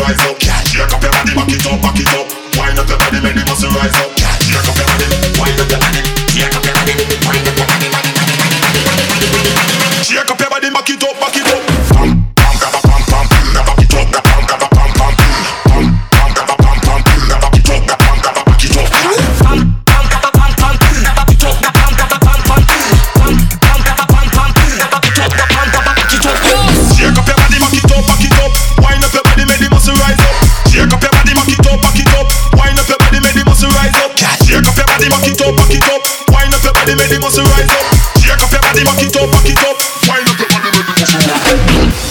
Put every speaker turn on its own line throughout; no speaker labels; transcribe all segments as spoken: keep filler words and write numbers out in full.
rise up. Shake up your body, back it up, back it up. Wind up your body, make the muscle rise up. Shake up your body, wind up your body. Shake up your body, wind up your body, body, body, body, body, body, body, body. Shake up your body, back it up, back it up. Pam, pam, gaba, pam, pam, gaba, back it up, gaba, pam, gaba, pam, pam, pam, pam, gaba, pam, pam, gaba, back it up, gaba, pam, gaba, back it up. Pam, pam, gaba, pam, pam, gaba, back it up, gaba, pam, gaba, pam, pam, pam, pam, gaba, pam, pam, gaba, back it up, gaba, pam, gaba, back it up. Shake up your body, back it up, back it up. Wind up your body, make the muscle rise up. Shake up your body, back it up, back it up. Wind up your body, make the muscle rise up. Shake up your body, back it up, back it up. Wind up your body, make the muscle rise up. Shake up your body, back it up, back it up. Wind up your body, make the muscle rise up.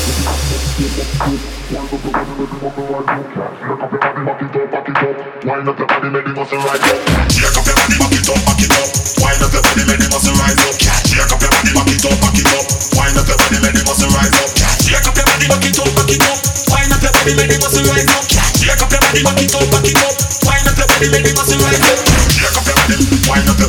Wind up your body, make the muscle rise up. Shake up your body, back it up, back it up. Wind up your body, make the muscle rise up. Shake up your body, back it up, back it up. Wind up your body, make the muscle rise up. Shake up your body, back it up, back it up. Wind up your body, make the muscle rise up. Shake up your body, back it up, back it up. Wind up your body, make the muscle rise up. Shake up your body, wind up your